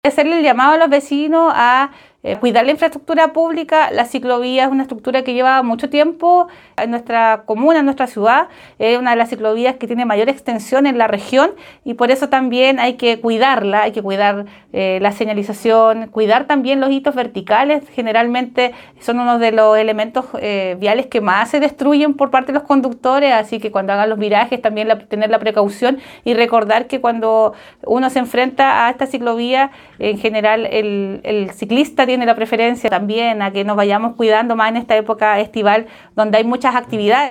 Hacerle el llamado a los vecinos a cuidar la infraestructura pública. La ciclovía es una estructura que lleva mucho tiempo en nuestra comuna, en nuestra ciudad. Es una de las ciclovías que tiene mayor extensión en la región y por eso también hay que cuidarla, hay que cuidar la señalización, cuidar también los hitos verticales. Generalmente son uno de los elementos viales que más se destruyen por parte de los conductores, así que cuando hagan los virajes también tener la precaución y recordar que cuando uno se enfrenta a esta ciclovía, en general el ciclista tiene la preferencia también a que nos vayamos cuidando más en esta época estival donde hay muchas actividades.